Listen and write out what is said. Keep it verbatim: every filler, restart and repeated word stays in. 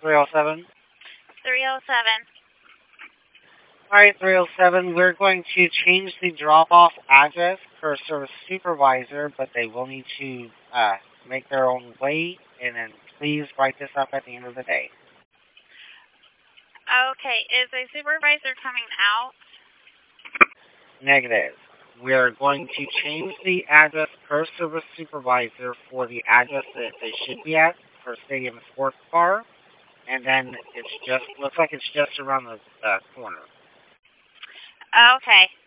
three oh seven. three oh seven. Alright, three oh seven, we're going to change the drop-off address for service supervisor, but they will need to uh, make their own way, and then please write this up at the end of the day. Okay, is a supervisor coming out? Negative. We are going to change the address per service supervisor for the address that they should be at for Stadium Sports Bar, and then it's just looks like it's just around the uh, corner. Okay.